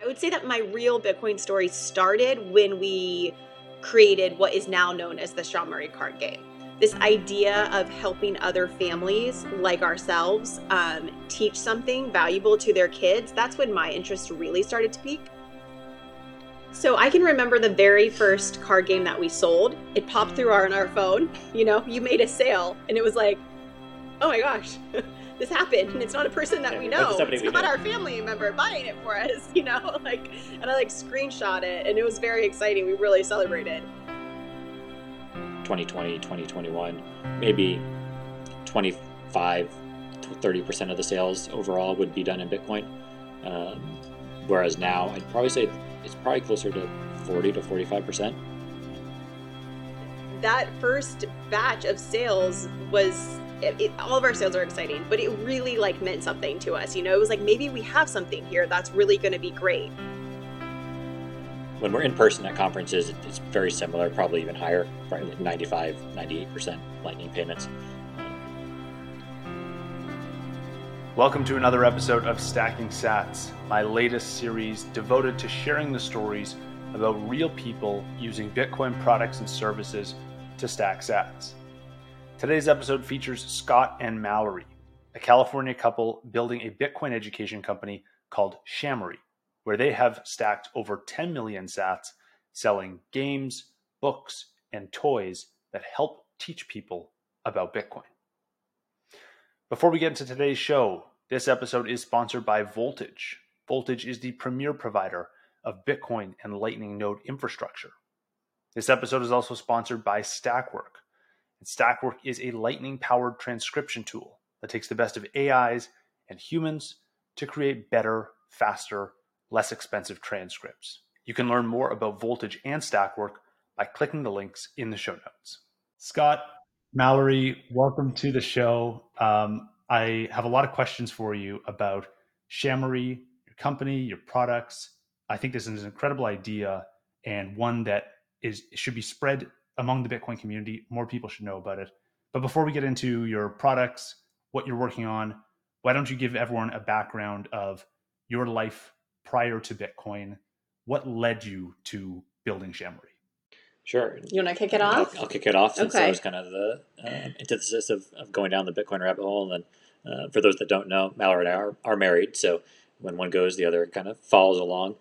I would say that my real Bitcoin story started when we created what is now known as the Sean Murray card game. This idea of helping other families like ourselves teach something valuable to their kids, that's when my interest really started to peak. So I can remember the very first card game that we sold. It popped through on our phone. You made a sale, and it was like, oh my gosh, this happened, and it's not a person that we know. It's not our family member buying it for us, and I screenshot it, and it was very exciting. We really celebrated. 2020, 2021, maybe 25 to 30% of the sales overall would be done in Bitcoin. Whereas now, I'd probably say it's probably closer to 40 to 45%. That first batch of sales was, all of our sales are exciting, but it really meant something to us. It was like, maybe we have something here that's really going to be great. When we're in person at conferences, it's very similar, probably even higher, probably like 95, 98% Lightning payments. Welcome to another episode of Stacking Sats, my latest series devoted to sharing the stories about real people using Bitcoin products and services to stack sats. Today's episode features Scott and Mallory, a California couple building a Bitcoin education company called Shamory, where they have stacked over 10 million sats selling games, books, and toys that help teach people about Bitcoin. Before we get into today's show, this episode is sponsored by Voltage. Voltage is the premier provider of Bitcoin and Lightning node infrastructure. This episode is also sponsored by Stackwork. And Stackwork is a Lightning-powered transcription tool that takes the best of AIs and humans to create better, faster, less expensive transcripts. You can learn more about Voltage and Stackwork by clicking the links in the show notes. Scott, Mallory, welcome to the show. I have a lot of questions for you about Shamory, your company, your products. I think this is an incredible idea and one that should be spread among the Bitcoin community. More people should know about it. But before we get into your products, what you're working on, why don't you give everyone a background of your life prior to Bitcoin? What led you to building Shamory? Sure. You want to kick it off? I'll kick it off since Okay. that was kind of the antithesis of going down the Bitcoin rabbit hole. And then for those that don't know, Mallory and I are married. So when one goes, the other kind of follows along.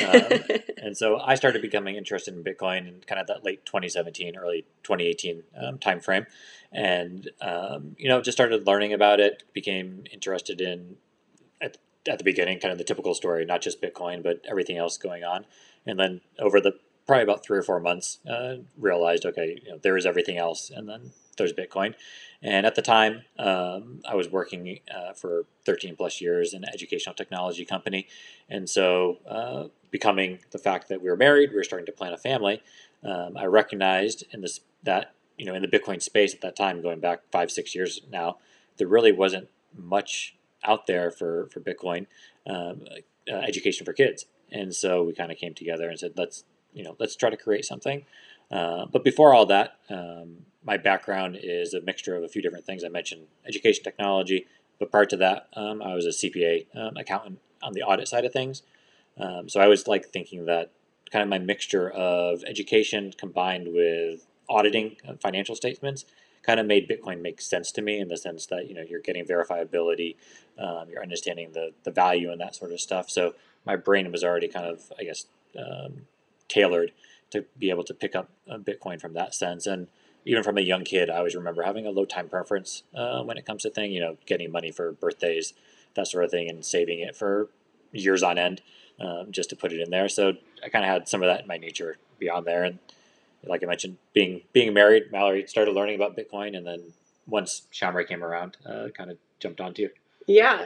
And so I started becoming interested in Bitcoin in kind of that late 2017, early 2018 timeframe. And, just started learning about it, became interested in, at the beginning, kind of the typical story, not just Bitcoin, but everything else going on. And then over the probably about 3 or 4 months, realized, okay, there is everything else, and then there's Bitcoin. And at the time, I was working for 13 plus years in an educational technology company. And so becoming the fact that we were married, we were starting to plan a family, I recognized in the Bitcoin space at that time, going back 5-6 years now, there really wasn't much out there for Bitcoin education for kids. And so we kind of came together and said, let's try to create something. But before all that, my background is a mixture of a few different things. I mentioned education technology, but prior to that, I was a CPA accountant on the audit side of things. So I was thinking that kind of my mixture of education combined with auditing financial statements kind of made Bitcoin make sense to me, in the sense that you're getting verifiability, you're understanding the value and that sort of stuff. So my brain was already kind of, I guess, tailored to be able to pick up Bitcoin from that sense. And even from a young kid, I always remember having a low time preference when it comes to things, getting money for birthdays, that sort of thing, and saving it for years on end just to put it in there. So I kind of had some of that in my nature beyond there. And like I mentioned, being married, Mallory started learning about Bitcoin, and then once Shamory came around, kind of jumped onto it. Yeah.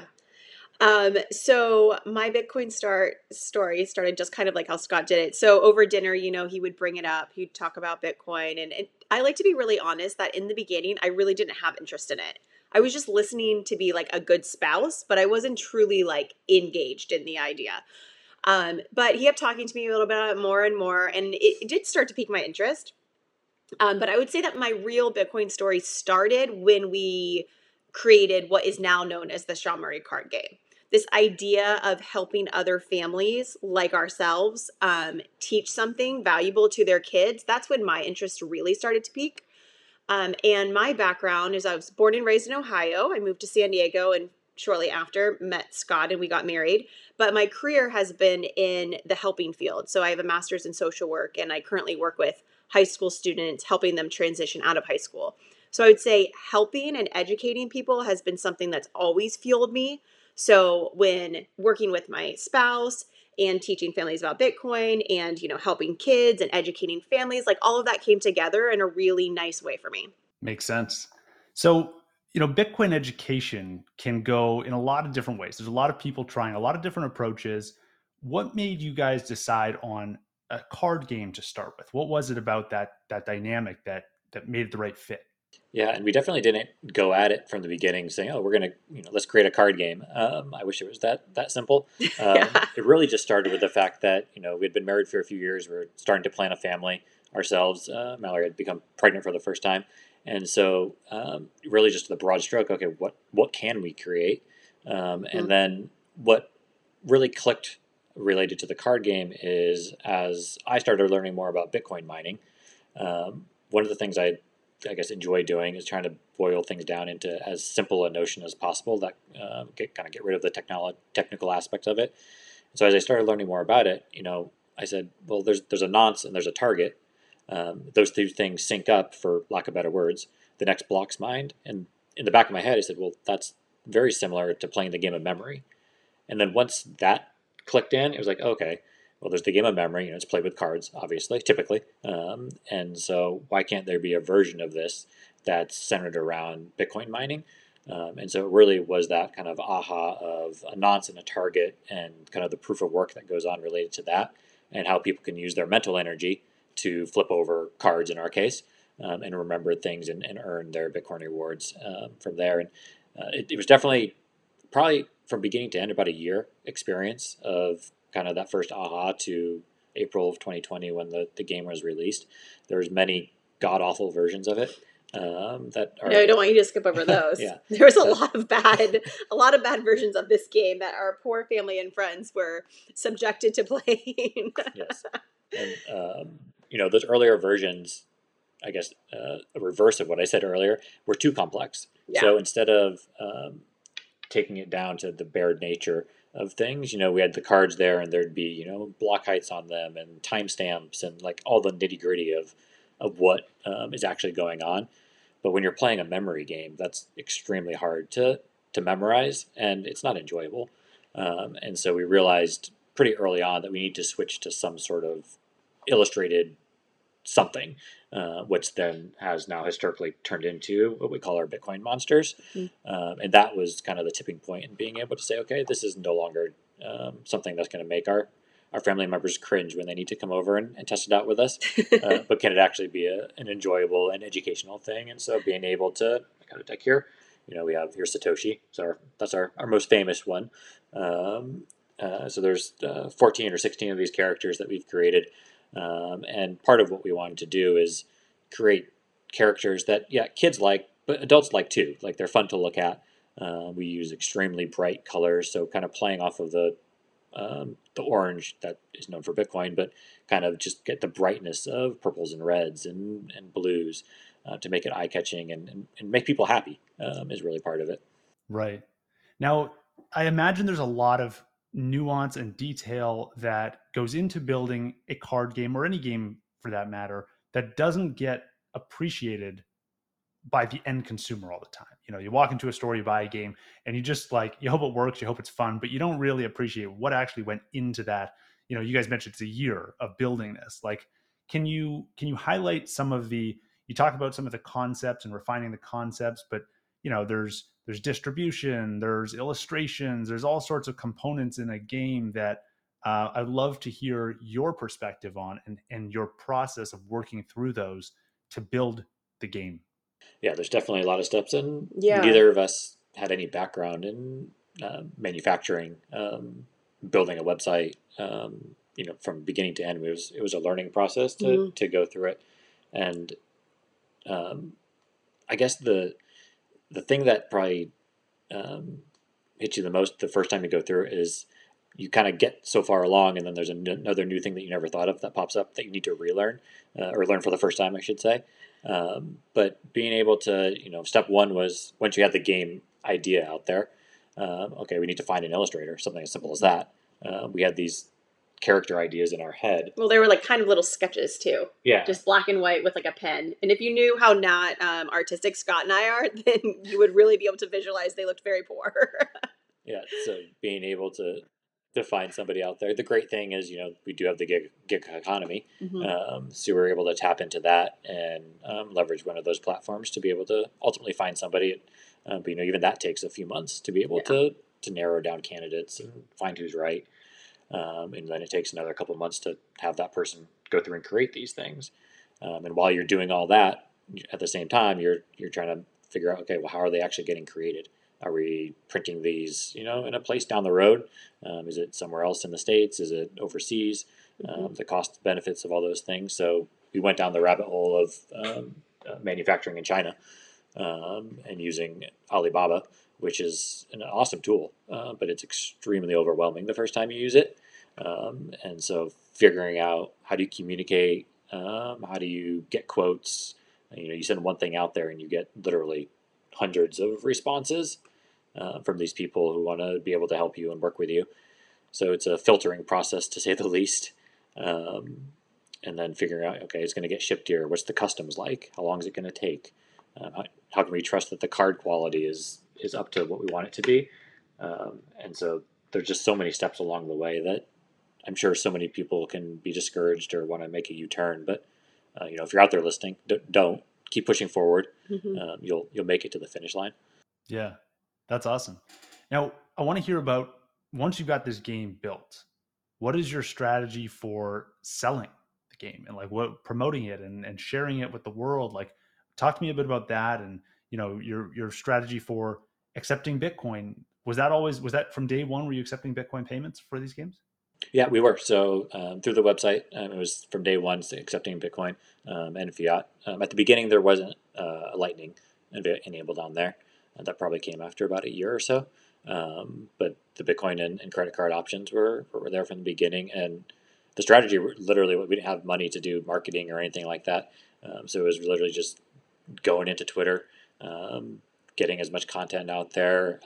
So my Bitcoin story started just kind of like how Scott did it. So over dinner, he would bring it up. He'd talk about Bitcoin. And I like to be really honest that in the beginning, I really didn't have interest in it. I was just listening to be a good spouse, but I wasn't truly engaged in the idea. But he kept talking to me a little bit more and more, and it did start to pique my interest. But I would say that my real Bitcoin story started when we created what is now known as the Sean Murray card game. this idea of helping other families like ourselves teach something valuable to their kids, that's when my interest really started to peak. And my background is I was born and raised in Ohio. I moved to San Diego and shortly after met Scott and we got married. But my career has been in the helping field. So I have a master's in social work and I currently work with high school students, helping them transition out of high school. So I would say helping and educating people has been something that's always fueled me. So when working with my spouse and teaching families about Bitcoin and, helping kids and educating families, like all of that came together in a really nice way for me. Makes sense. So, Bitcoin education can go in a lot of different ways. There's a lot of people trying a lot of different approaches. What made you guys decide on a card game to start with? What was it about that dynamic that made it the right fit? Yeah, and we definitely didn't go at it from the beginning saying, "Oh, we're gonna, let's create a card game." I wish it was that simple. Yeah. It really just started with the fact that we had been married for a few years. We were starting to plan a family ourselves. Mallory had become pregnant for the first time, and so really just the broad stroke. Okay, what can we create? And then what really clicked related to the card game is as I started learning more about Bitcoin mining. One of the things I guess enjoy doing is trying to boil things down into as simple a notion as possible that get rid of the technical aspects of it. So as I started learning more about it, I said, well, there's a nonce and there's a target. Those two things sync up, for lack of better words. The next block's mined, and in the back of my head, I said, well, that's very similar to playing the game of memory. And then once that clicked in, it was like, okay, well, there's the game of memory. It's played with cards, obviously, typically. And so why can't there be a version of this that's centered around Bitcoin mining? And so it really was that kind of aha of a nonce and a target and kind of the proof of work that goes on related to that and how people can use their mental energy to flip over cards in our case and remember things and earn their Bitcoin rewards from there. And it was definitely probably from beginning to end about a year experience of kind of that first aha to April of 2020 when the game was released. There was many god awful versions of it that are. No, I don't want you to skip over those. Yeah, there was a lot of bad versions of this game that our poor family and friends were subjected to playing. Yes, and those earlier versions, I guess a reverse of what I said earlier, were too complex. Yeah. So instead of taking it down to the bare nature of things, we had the cards there and there'd be, block heights on them and timestamps and like all the nitty gritty of what is actually going on. But when you're playing a memory game, that's extremely hard to memorize and it's not enjoyable. And so we realized pretty early on that we need to switch to some sort of illustrated something, which then has now historically turned into what we call our Bitcoin monsters. Mm-hmm. And that was kind of the tipping point in being able to say, okay, this is no longer something that's going to make our family members cringe when they need to come over and test it out with us. But can it actually be an enjoyable and educational thing? And so being able to, I got a deck here, we have here Satoshi. So that's our most famous one. So there's 14 or 16 of these characters that we've created. And part of what we wanted to do is create characters that, kids like, but adults like too. Like they're fun to look at. We use extremely bright colors, so kind of playing off of the orange that is known for Bitcoin, but kind of just get the brightness of purples and reds and blues to make it eye-catching and make people happy is really part of it. Right. Now, I imagine there's a lot of nuance and detail that goes into building a card game or any game for that matter that doesn't get appreciated by the end consumer all the time. You walk into a store, you buy a game, and you just you hope it works, you hope it's fun, but you don't really appreciate what actually went into that. You guys mentioned it's a year of building this. Can you highlight some of you talk about some of the concepts and refining the concepts, but there's distribution, there's illustrations, there's all sorts of components in a game that I'd love to hear your perspective on and your process of working through those to build the game. Yeah, there's definitely a lot of steps, and neither of us had any background in manufacturing, building a website. From beginning to end, it was a learning process to go through it, and I guess the thing that probably hits you the most the first time you go through it is you kind of get so far along, and then there's another new thing that you never thought of that pops up that you need to relearn or learn for the first time, I should say. But being able to, step one was once you had the game idea out there, okay, we need to find an illustrator, something as simple as that. We had these character ideas in our head. Well, they were like kind of little sketches too. Yeah. Just black and white with like a pen. And if you knew how not artistic Scott and I are, then you would really be able to visualize they looked very poor. Yeah. So being able to find somebody out there. The great thing is, we do have the gig economy. Mm-hmm. So we're able to tap into that and leverage one of those platforms to be able to ultimately find somebody. But, even that takes a few months to be able to narrow down candidates and find who's right. And then it takes another couple of months to have that person go through and create these things. And while you're doing all that, at the same time, you're trying to figure out, okay, well, how are they actually getting created? Are we printing these, in a place down the road? Is it somewhere else in the States? Is it overseas? The cost benefits of all those things. So we went down the rabbit hole of manufacturing in China and using Alibaba, which is an awesome tool, but it's extremely overwhelming the first time you use it. And so figuring out how do you communicate, how do you get quotes? You send one thing out there and you get literally hundreds of responses from these people who want to be able to help you and work with you. So it's a filtering process, to say the least. And then figuring out, okay, it's going to get shipped here. What's the customs like? How long is it going to take? How can we trust that the card quality is up to what we want it to be? And so there's just so many steps along the way that I'm sure so many people can be discouraged or want to make a U-turn. But if you're out there listening, don't keep pushing forward. Mm-hmm. You'll make it to the finish line. Yeah, that's awesome. Now, I want to hear about, once you've got this game built, what is your strategy for selling the game and like what promoting it and sharing it with the world? Like, talk to me a bit about that, and your strategy for accepting Bitcoin. Was that from day one? Were you accepting Bitcoin payments for these games? Yeah, we were. So through the website, it was from day one accepting Bitcoin and fiat. At the beginning, there wasn't a Lightning enabled on there. That probably came after about a year or so. But the Bitcoin and credit card options were there from the beginning. And the strategy, literally, we didn't have money to do marketing or anything like that. So it was literally just going into Twitter, getting as much content out there.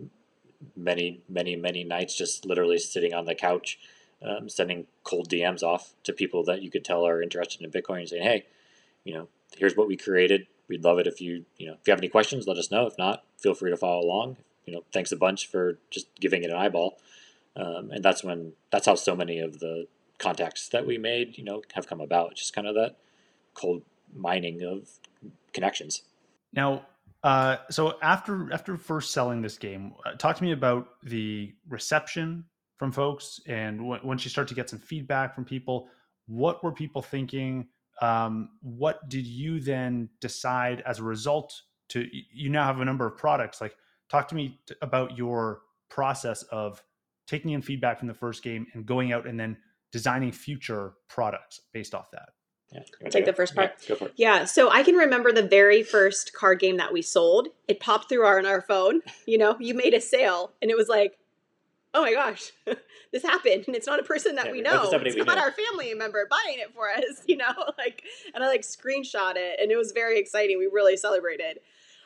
Many nights just literally sitting on the couch, sending cold DMs off to people that you could tell are interested in Bitcoin and saying, hey, here's what we created. We'd love it if you have any questions, let us know. If not, feel free to follow along. Thanks a bunch for just giving it an eyeball. And that's how so many of the contacts that we made, have come about. Just kind of that cold mining of connections. Now, so after first selling this game, talk to me about the reception from folks, and once you start to get some feedback from people, what were people thinking? What did you then decide as a result to? You now have a number of products. Like, talk to me about your process of taking in feedback from the first game and going out and then designing future products based off that. Yeah, take the first part. Yeah, go for it. Yeah, so I can remember the very first card game that we sold. It popped through our phone. You made a sale, and it was like, oh my gosh, this happened, and it's not a person that we know. It's not our family member buying it for us, and I screenshot it, and it was very exciting. We really celebrated.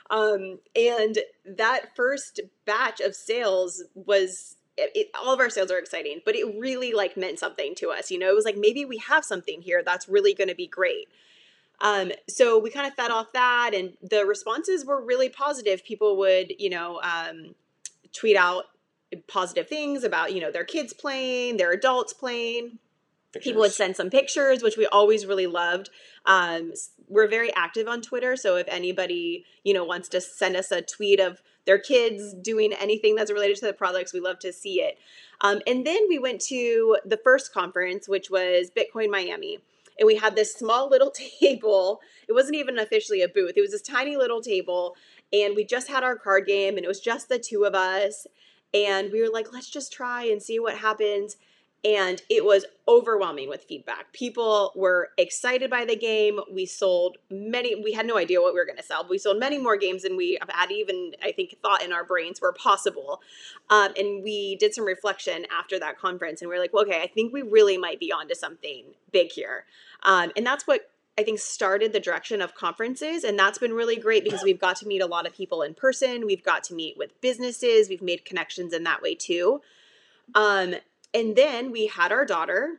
And that first batch of sales was, all of our sales are exciting, but it really meant something to us. It was like, maybe we have something here that's really going to be great. So we kind of fed off that, and the responses were really positive. People would, tweet out positive things about, their kids playing, their adults playing. Pictures. People would send some pictures, which we always really loved. We're very active on Twitter, so if anybody, wants to send us a tweet of their kids doing anything that's related to the products, we love to see it. And then we went to the first conference, which was Bitcoin Miami. And we had this small little table. It wasn't even officially a booth. It was this tiny little table. And we just had our card game, and it was just the two of us. And we were like, let's just try and see what happens. And it was overwhelming with feedback. People were excited by the game. We had no idea what we were going to sell. But we sold many more games than we had even, I think, thought in our brains were possible. And we did some reflection after that conference. And we were like, well, okay, I think we really might be onto something big here. And that's what I think started the direction of conferences. And that's been really great because we've got to meet a lot of people in person. We've got to meet with businesses. We've made connections in that way too. And then we had our daughter,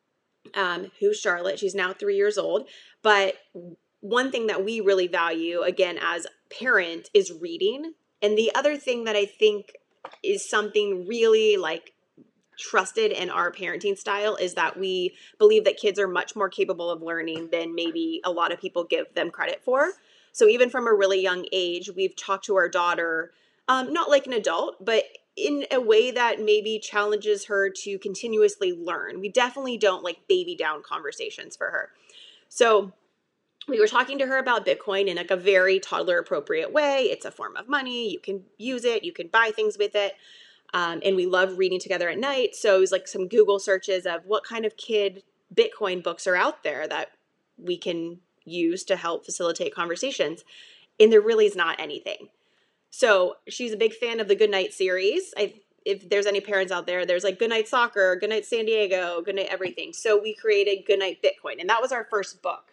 who's Charlotte. She's now 3 years old. But one thing that we really value, again, as parent, is reading. And the other thing that I think is something really like trusted in our parenting style is that we believe that kids are much more capable of learning than maybe a lot of people give them credit for. So even from a really young age, we've talked to our daughter, not like an adult, but in a way that maybe challenges her to continuously learn. We definitely don't like baby down conversations for her. So we were talking to her about Bitcoin in like a very toddler appropriate way. It's a form of money. You can use it. You can buy things with it. And we love reading together at night. So it was like some Google searches of what kind of kid Bitcoin books are out there that we can use to help facilitate conversations. And there really is not anything. So she's a big fan of the Goodnight series. If there's any parents out there, there's like Goodnight Soccer, Goodnight San Diego, Goodnight Everything. So we created Goodnight Bitcoin, and that was our first book.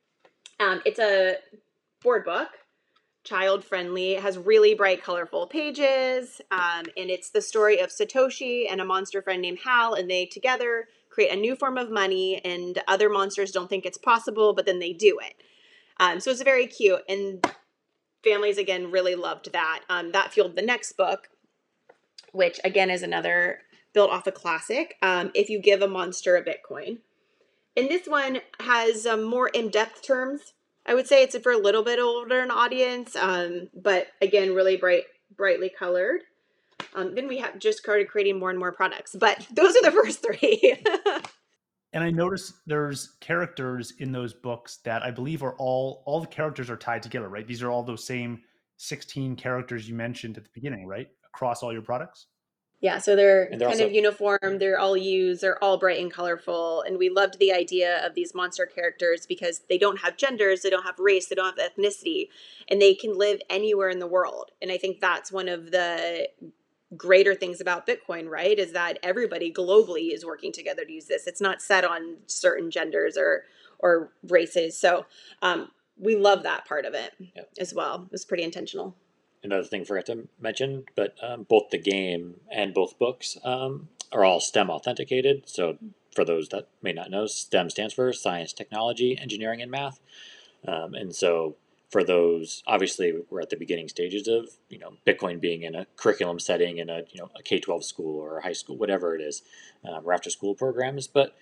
It's a board book, child-friendly. It has really bright, colorful pages, and it's the story of Satoshi and a monster friend named Hal, and they together create a new form of money, and other monsters don't think it's possible, but then they do it. So it's very cute, and families, again, really loved that. That fueled the next book, which, again, is another built off a classic, If You Give a Monster a Bitcoin. And this one has more in-depth terms. I would say it's for a little bit older an audience, but, again, really brightly colored. Then we have just started creating more and more products. But those are the first three. And I noticed there's characters in those books that I believe are all the characters are tied together, right? These are all those same 16 characters you mentioned at the beginning, right? Across all your products? Yeah, so they're kind also of uniform. They're all used. They're all bright and colorful. And we loved the idea of these monster characters because they don't have genders, they don't have race, they don't have ethnicity, and they can live anywhere in the world. And I think that's one of the greater things about Bitcoin, right, is that everybody globally is working together to use this. It's not set on certain genders or races. So we love that part of it as well. It was pretty intentional. Another thing I forgot to mention, but both the game and both books are all STEM authenticated. So for those that may not know, STEM stands for Science, Technology, Engineering, and Math. And so for those, obviously, we're at the beginning stages of Bitcoin being in a curriculum setting in a K-12 school or a high school, whatever it is, or after school programs. But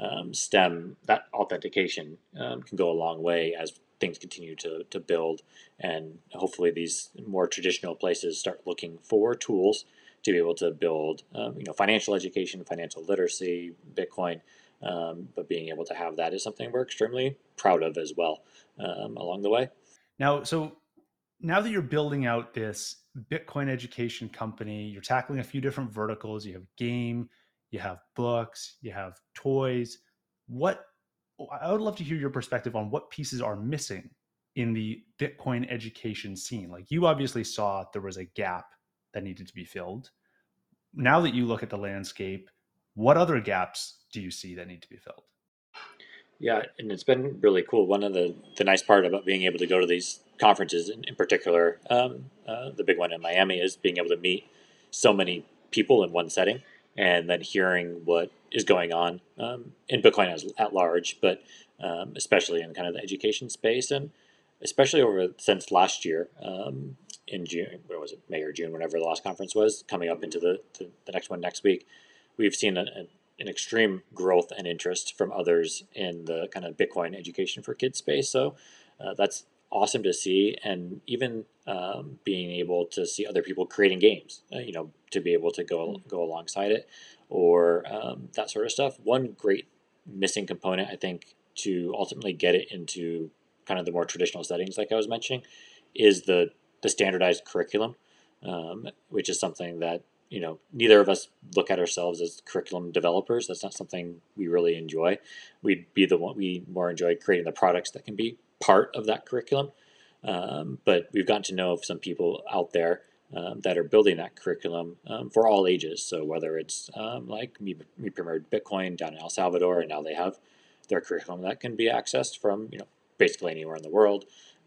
STEM, that authentication can go a long way as things continue to build, and hopefully these more traditional places start looking for tools to be able to build financial education, financial literacy, Bitcoin. But being able to have that is something we're extremely proud of as well along the way. Now that you're building out this Bitcoin education company, you're tackling a few different verticals. You have game, you have books, you have toys. I would love to hear your perspective on what pieces are missing in the Bitcoin education scene. Like, you obviously saw there was a gap that needed to be filled. Now that you look at the landscape, what other gaps do you see that need to be filled? Yeah, and it's been really cool. One of the nice part about being able to go to these conferences, in particular, the big one in Miami, is being able to meet so many people in one setting, and then hearing what is going on in Bitcoin at large, but especially in kind of the education space, and especially since last year in June, where was it, May or June, whenever the last conference was, coming up into the next one next week, we've seen an extreme growth and interest from others in the kind of Bitcoin education for kids space. So that's awesome to see, and even being able to see other people creating games, to be able to go alongside it, or that sort of stuff. One great missing component, I think, to ultimately get it into kind of the more traditional settings, like I was mentioning, is the standardized curriculum, which is something that neither of us look at ourselves as curriculum developers. That's not something we really enjoy. We more enjoy creating the products that can be part of that curriculum. But we've gotten to know some people out there that are building that curriculum for all ages. So whether it's like me premiered Bitcoin down in El Salvador, and now they have their curriculum that can be accessed from basically anywhere in the world.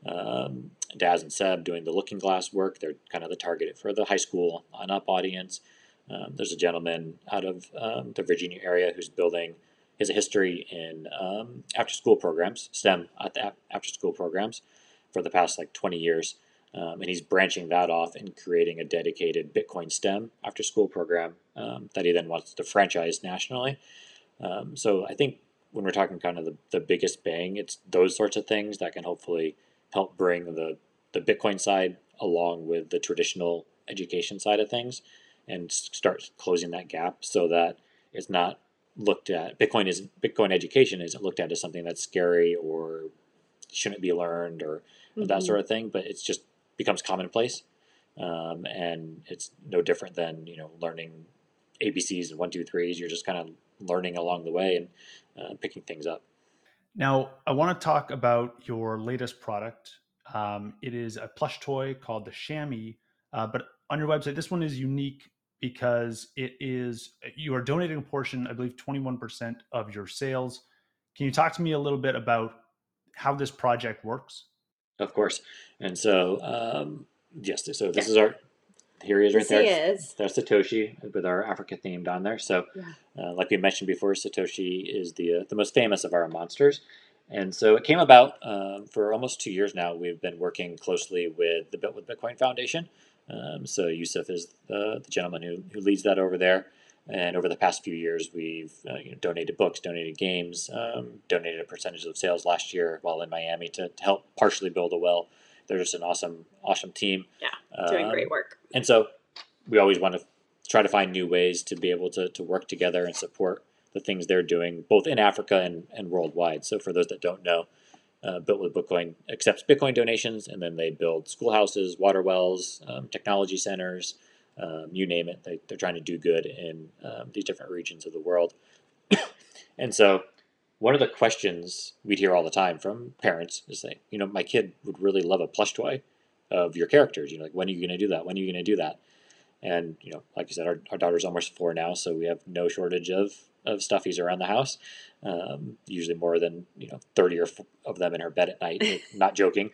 Daz and Seb doing the Looking Glass work. They're kind of the target for the high school on up audience. There's a gentleman out of the Virginia area who's building his history in after school programs, STEM at the after school programs for the past like 20 years. And he's branching that off and creating a dedicated Bitcoin STEM after school program that he then wants to franchise nationally. So I think when we're talking kind of the biggest bang, it's those sorts of things that can hopefully help bring the Bitcoin side along with the traditional education side of things and start closing that gap so that it's not looked at, Bitcoin education isn't looked at as something that's scary or shouldn't be learned or that sort of thing, but it's just becomes commonplace. And it's no different than, learning ABCs and 1, 2, 3s. You're just kind of learning along the way and picking things up. Now, I want to talk about your latest product. It is a plush toy called the Chamois, but on your website, this one is unique because you are donating a portion, I believe 21% of your sales. Can you talk to me a little bit about how this project works? Of course. And so, yes, so this is here he is right there. That's Satoshi with our Africa themed on there. So, like we mentioned before, Satoshi is the most famous of our monsters. And so it came about for almost 2 years now. We've been working closely with the Built with Bitcoin Foundation. So Yusuf is the gentleman who leads that over there. And over the past few years, we've donated books, donated games, donated a percentage of sales last year while in Miami to help partially build a well. They're just an awesome team. Yeah, doing great work. And so we always want to try to find new ways to be able to work together and support the things they're doing, both in Africa and worldwide. So for those that don't know, Built with Bitcoin accepts Bitcoin donations, and then they build schoolhouses, water wells, technology centers, you name it. They're trying to do good in these different regions of the world. And so one of the questions we'd hear all the time from parents is saying, my kid would really love a plush toy of your characters. Like, when are you going to do that? When are you going to do that? And, like you said, our daughter's almost 4 now, so we have no shortage of stuffies around the house. Usually more than, 30 of them in her bed at night, not joking.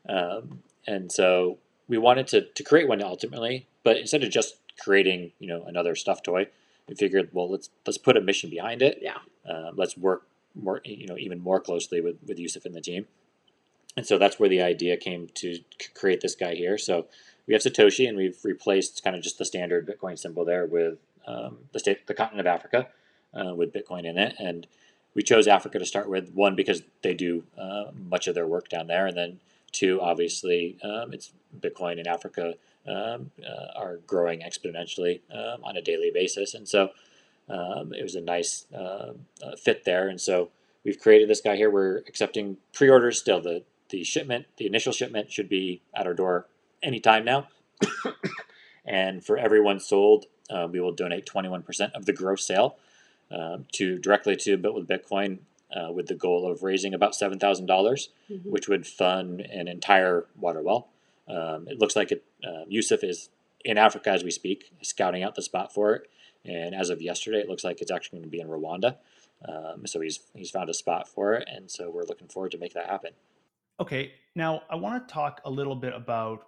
And so we wanted to create one ultimately, but instead of just creating, another stuffed toy, we figured, well, let's put a mission behind it. Yeah. Let's work more, even more closely with Yusuf and the team. And so that's where the idea came to create this guy here. So we have Satoshi, and we've replaced kind of just the standard Bitcoin symbol there with the continent of Africa with Bitcoin in it. And we chose Africa to start with, 1, because they do much of their work down there, and then 2, obviously, it's Bitcoin in Africa are growing exponentially on a daily basis. And so it was a nice fit there. And so we've created this guy here. We're accepting pre-orders still. The initial shipment should be at our door anytime now. And for everyone sold, we will donate 21% of the gross sale directly to Built with Bitcoin, with the goal of raising about $7,000, which would fund an entire water well. It looks like Yusuf is in Africa as we speak, scouting out the spot for it. And as of yesterday, it looks like it's actually going to be in Rwanda. So he's found a spot for it, and so we're looking forward to make that happen. Okay, now I want to talk a little bit about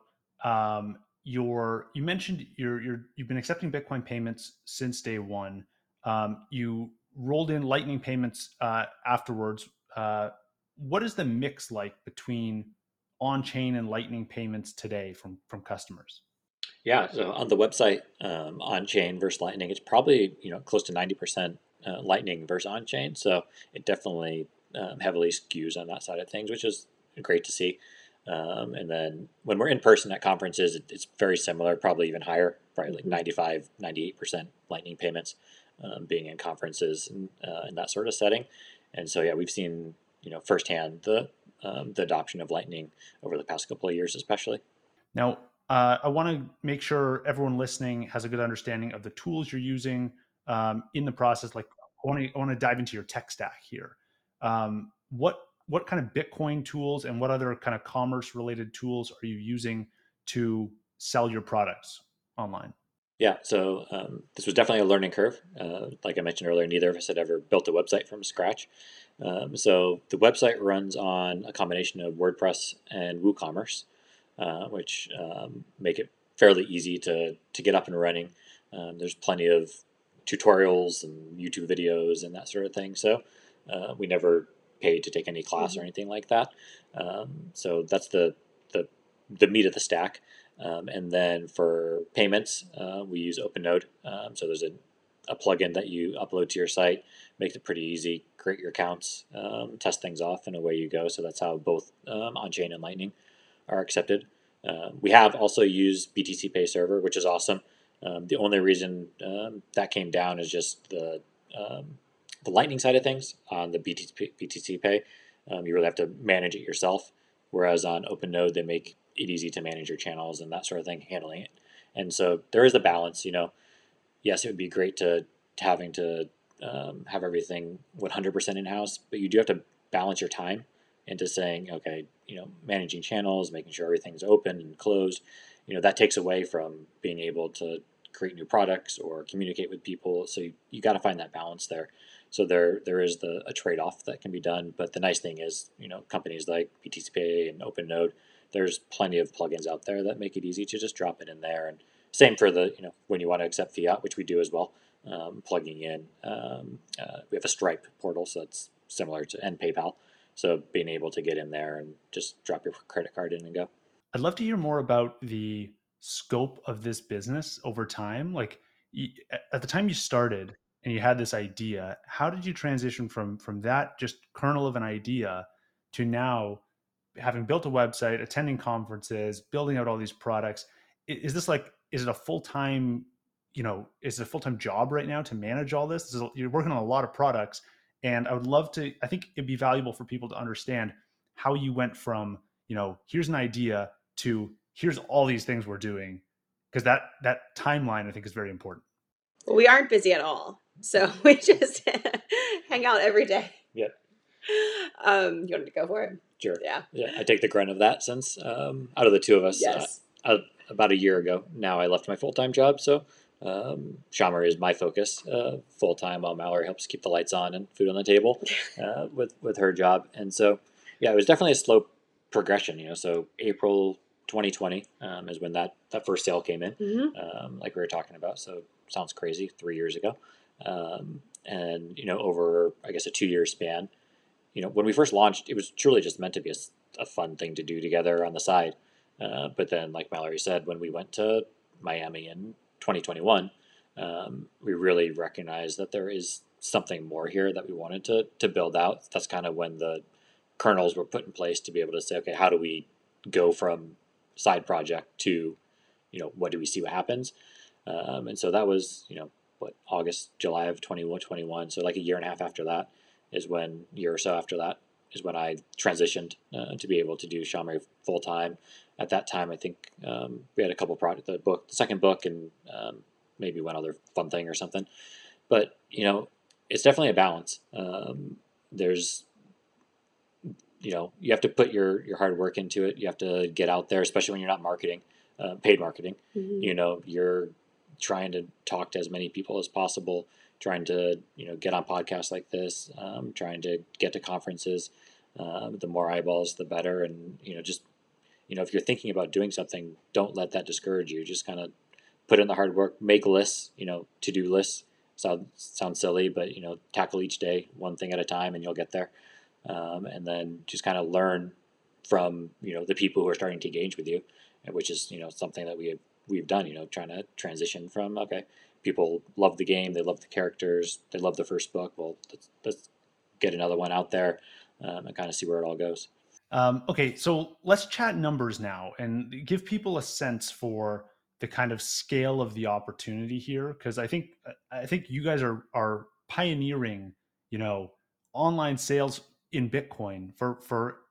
you mentioned you've been accepting Bitcoin payments since day one. You rolled in Lightning payments afterwards. What is the mix like between on-chain and Lightning payments today from customers? Yeah, so on the website, on-chain versus Lightning, it's probably close to 90% Lightning versus on-chain. So it definitely heavily skews on that side of things, which is great to see. And then when we're in person at conferences, it's very similar, probably even higher, probably like 95, 98% Lightning payments being in conferences and in that sort of setting. And so, yeah, we've seen, firsthand the adoption of Lightning over the past couple of years, especially. Now, I want to make sure everyone listening has a good understanding of the tools you're using in the process. Like, I want to dive into your tech stack here. What kind of Bitcoin tools and what other kind of commerce related tools are you using to sell your products online? Yeah, so this was definitely a learning curve. Like I mentioned earlier, neither of us had ever built a website from scratch. So the website runs on a combination of WordPress and WooCommerce, which make it fairly easy to get up and running. There's plenty of tutorials and YouTube videos and that sort of thing. So we never paid to take any class or anything like that. So that's the the meat of the stack. And then for payments, we use OpenNode. So there's a plugin that you upload to your site, makes it pretty easy. Create your accounts, test things off, and away you go. So that's how both on-chain and Lightning are accepted. We have also used BTC Pay Server, which is awesome. The only reason that came down is just the Lightning side of things. On the BTC Pay, you really have to manage it yourself. Whereas on OpenNode, they make it easy to manage your channels and that sort of thing, handling it. And so there is a balance. Yes, it would be great to having to have everything 100% in house, but you do have to balance your time into saying, okay, managing channels, making sure everything's open and closed. That takes away from being able to create new products or communicate with people. So you got to find that balance there. So there is a trade off that can be done. But the nice thing is, companies like BTC Pay and OpenNode, there's plenty of plugins out there that make it easy to just drop it in there. And same for when you want to accept fiat, which we do as well, plugging in. We have a Stripe portal, so it's similar to and PayPal. So being able to get in there and just drop your credit card in and go. I'd love to hear more about the scope of this business over time. Like, at the time you started and you had this idea, how did you transition from that just kernel of an idea to now having built a website, attending conferences, building out all these products? Is this like, is it a full-time, is it a full-time job right now to manage all this? You're working on a lot of products, and I think it'd be valuable for people to understand how you went from, here's an idea to here's all these things we're doing, because that timeline I think is very important. Well, we aren't busy at all, so we just hang out every day. Yep. You wanted to go for it? Sure. Yeah. I take the grunt of that since out of the two of us, Yes. about a year ago now, I left my full-time job. So Shamar is my focus full-time, while Mallory helps keep the lights on and food on the table with her job. And so, yeah, it was definitely a slow progression. So April 2020 is when that first sale came in, like we were talking about. So sounds crazy, 3 years ago. And over, I guess, a 2-year span, when we first launched, it was truly just meant to be a fun thing to do together on the side. But then, like Mallory said, when we went to Miami in 2021, we really recognized that there is something more here that we wanted to build out. That's kind of when the kernels were put in place to be able to say, okay, how do we go from side project to, what do we see what happens? And so that was, August, July of 2021. So like a year and a half after that year or so after that is when I transitioned to be able to do Shamar full time. At that time, I think we had a couple projects, the second book, and maybe one other fun thing or something. But it's definitely a balance. There's you have to put your hard work into it. You have to get out there, especially when you're not marketing, paid marketing. Mm-hmm. You're trying to talk to as many people as possible, trying to get on podcasts like this, trying to get to conferences. The more eyeballs, the better. And just if you're thinking about doing something, don't let that discourage you. Just kind of put in the hard work, make lists, to-do lists. Sounds silly, but tackle each day one thing at a time, and you'll get there. And then just kind of learn from the people who are starting to engage with you, which is something that we've done. Trying to transition from, okay, people love the game, they love the characters, they love the first book. Well, let's get another one out there and kind of see where it all goes. Okay, so let's chat numbers now and give people a sense for the kind of scale of the opportunity here, because I think you guys are pioneering, online sales in Bitcoin for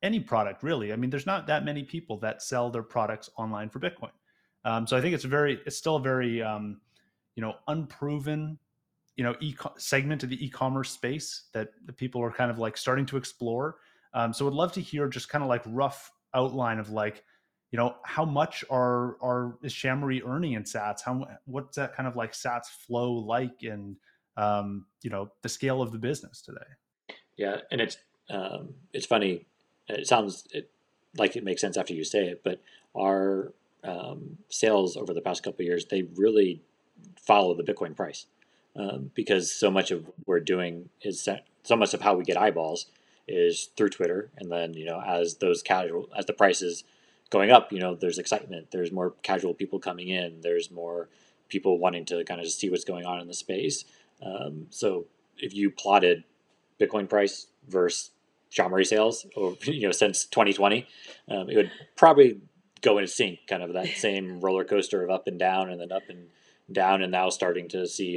any product really. I mean, there's not that many people that sell their products online for Bitcoin. So I think it's still a very, unproven, segment of the e-commerce space that the people are kind of like starting to explore. So I'd love to hear just kind of like rough outline of like, how much is Shamory earning in Sats? What's that kind of like Sats flow like, and the scale of the business today? Yeah, and it's funny. It sounds like it makes sense after you say it, but our sales over the past couple of years, they really follow the Bitcoin price, because so much of what we're doing is so much of how we get eyeballs is through Twitter, and then as the prices going up, there's excitement. There's more casual people coming in. There's more people wanting to kind of just see what's going on in the space. So if you plotted Bitcoin price versus Shamory sales, or since 2020, it would probably go in sync, kind of that same roller coaster of up and down, and then up and down, and now starting to see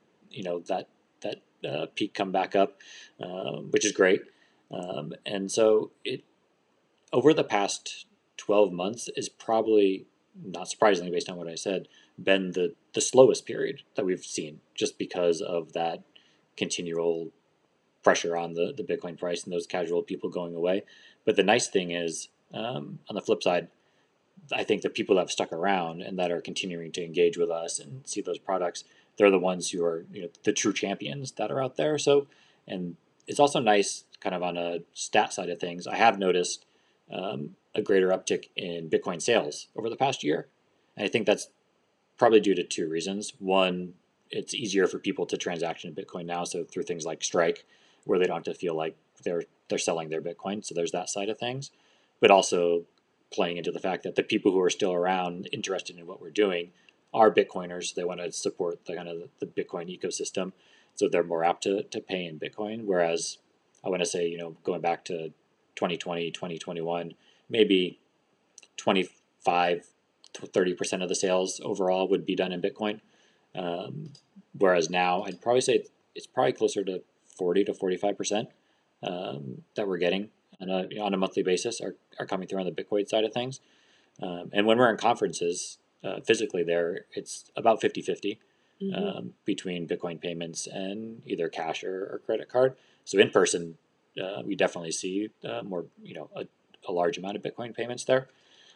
that peak come back up, which is great. And so it over the past 12 months is probably, not surprisingly based on what I said, been the slowest period that we've seen, just because of that continual pressure on the Bitcoin price and those casual people going away. But the nice thing is, on the flip side, I think the people that have stuck around and that are continuing to engage with us and see those products, they're the ones who are the true champions that are out there. So, and it's also nice, kind of on a stat side of things, I have noticed a greater uptick in Bitcoin sales over the past year. And I think that's probably due to two reasons. One, it's easier for people to transact in Bitcoin now, so through things like Strike, where they don't have to feel like they're selling their Bitcoin. So there's that side of things. But also playing into the fact that the people who are still around, interested in what we're doing, are Bitcoiners. They want to support the kind of the Bitcoin ecosystem, so they're more apt to pay in Bitcoin. Whereas I want to say, going back to 2020, 2021, maybe 25 to 30% of the sales overall would be done in Bitcoin. Whereas now I'd probably say it's probably closer to 40 to 45% that we're getting on a monthly basis are coming through on the Bitcoin side of things. And when we're in conferences physically there, it's about 50-50 between Bitcoin payments and either cash or credit card. So in person, we definitely see more, a large amount of Bitcoin payments there.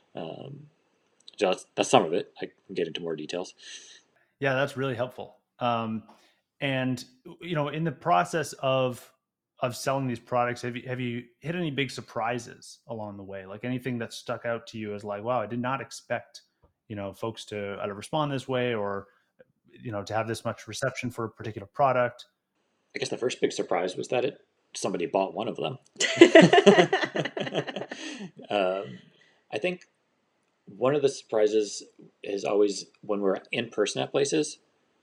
So that's some of it. I can get into more details. Yeah, that's really helpful. And in the process of selling these products, have you hit any big surprises along the way? Like anything that stuck out to you as like, wow, I did not expect folks to either respond this way, or to have this much reception for a particular product? I guess the first big surprise was that somebody bought one of them. I think one of the surprises is always when we're in person at places,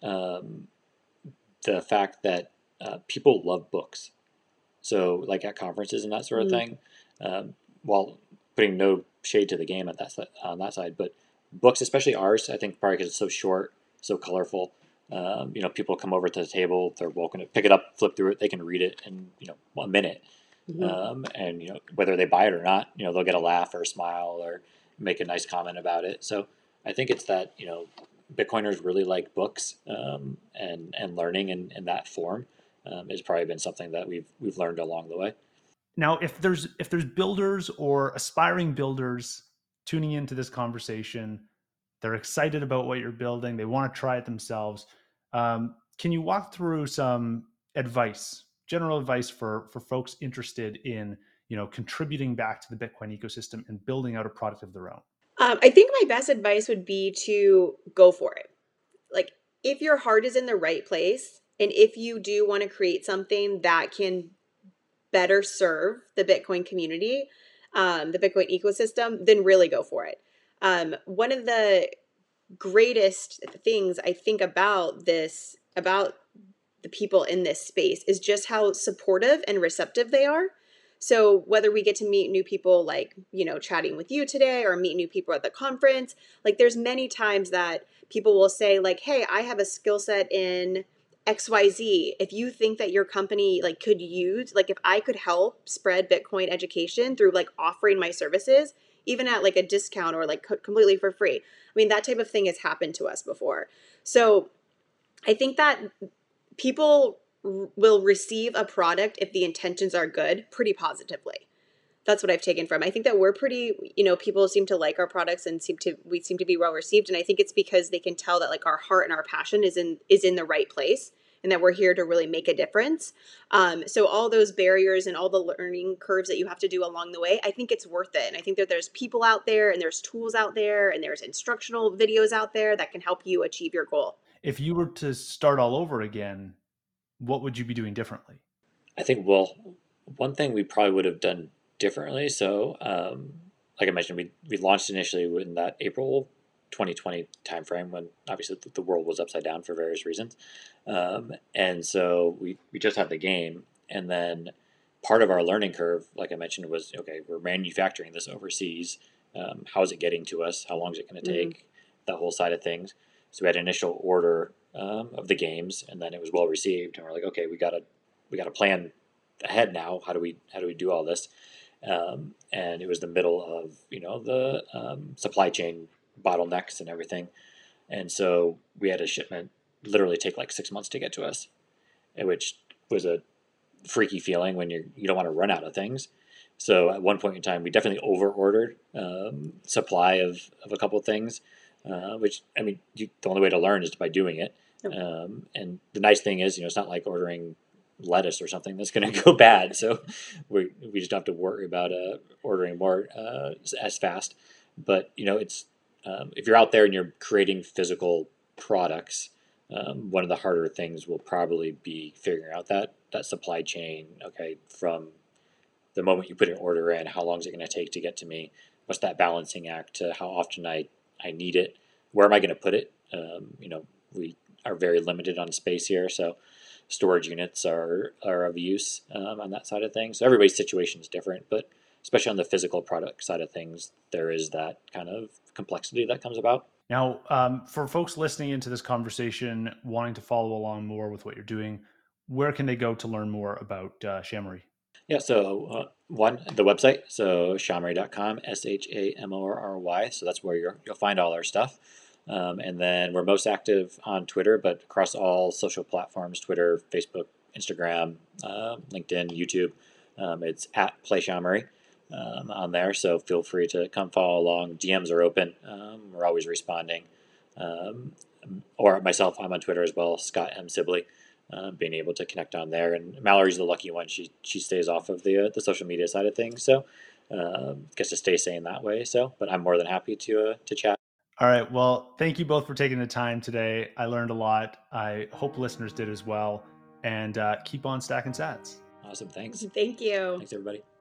the fact that people love books. So like at conferences and that sort of thing, while putting no shade to the game on that side, but books, especially ours, I think probably because it's so short, so colorful, people come over to the table, they're welcome to pick it up, flip through it, they can read it in 1 minute. And whether they buy it or not, they'll get a laugh or a smile or make a nice comment about it. So I think it's that Bitcoiners really like books, and learning in that form has probably been something that we've learned along the way. Now, if there's builders or aspiring builders tuning into this conversation, they're excited about what you're building, they want to try it themselves. Can you walk through some general advice for folks interested in contributing back to the Bitcoin ecosystem and building out a product of their own? I think my best advice would be to go for it. Like, if your heart is in the right place, and if you do want to create something that can better serve the Bitcoin community, the Bitcoin ecosystem, then really go for it. One of the greatest things I think about the people in this space is just how supportive and receptive they are. So whether we get to meet new people, like, chatting with you today, or meet new people at the conference, like there's many times that people will say like, hey, I have a skill set in XYZ, if you think that your company like could use, like if I could help spread Bitcoin education through like offering my services, even at like a discount or like completely for free. I mean, that type of thing has happened to us before. So I think that people will receive a product if the intentions are good pretty positively. That's what I've taken from. I think that we're pretty, people seem to like our products and we seem to be well received. And I think it's because they can tell that like our heart and our passion is in the right place and that we're here to really make a difference. So all those barriers and all the learning curves that you have to do along the way, I think it's worth it. And I think that there's people out there and there's tools out there and there's instructional videos out there that can help you achieve your goal. If you were to start all over again, what would you be doing differently? I think, one thing we probably would have done differently. So, like I mentioned, we launched initially in that April 2020 timeframe when obviously the world was upside down for various reasons. And so we just had the game. And then part of our learning curve, like I mentioned, was, okay, we're manufacturing this overseas. How is it getting to us? How long is it going to take? That whole side of things. So we had an initial order of the games, and then it was well received. And we're like, okay, we got to plan ahead now. How do we do all this? And it was the middle of the supply chain bottlenecks and everything, and so we had a shipment literally take like 6 months to get to us, which was a freaky feeling when you don't want to run out of things. So at one point in time, we definitely over ordered supply of a couple of things, which I mean, the only way to learn is by doing it. And the nice thing is, it's not like ordering lettuce or something that's going to go bad. So we just don't have to worry about ordering more as fast. But it's if you're out there and you're creating physical products, one of the harder things will probably be figuring out that supply chain. Okay, from the moment you put an order in, how long is it going to take to get to me? What's that balancing act to how often I need it? Where am I going to put it? We are very limited on space here, so storage units are of use on that side of things. So everybody's situation is different, but especially on the physical product side of things, there is that kind of complexity that comes about. Now, for folks listening into this conversation, wanting to follow along more with what you're doing, where can they go to learn more about Shamory? Yeah, so the website, so shamory.com, SHAMORRY. So that's where you'll find all our stuff. And then we're most active on Twitter, but across all social platforms, Twitter, Facebook, Instagram, LinkedIn, YouTube. It's at PlayShamory on there. So feel free to come follow along. DMs are open. We're always responding. Or myself, I'm on Twitter as well, Scott M. Sibley. Being able to connect on there, and Mallory's the lucky one. She stays off of the social media side of things, so gets to stay sane that way. So, but I'm more than happy to chat. All right. Well, thank you both for taking the time today. I learned a lot. I hope listeners did as well. And keep on stacking sats. Awesome. Thanks. Thank you. Thanks, everybody.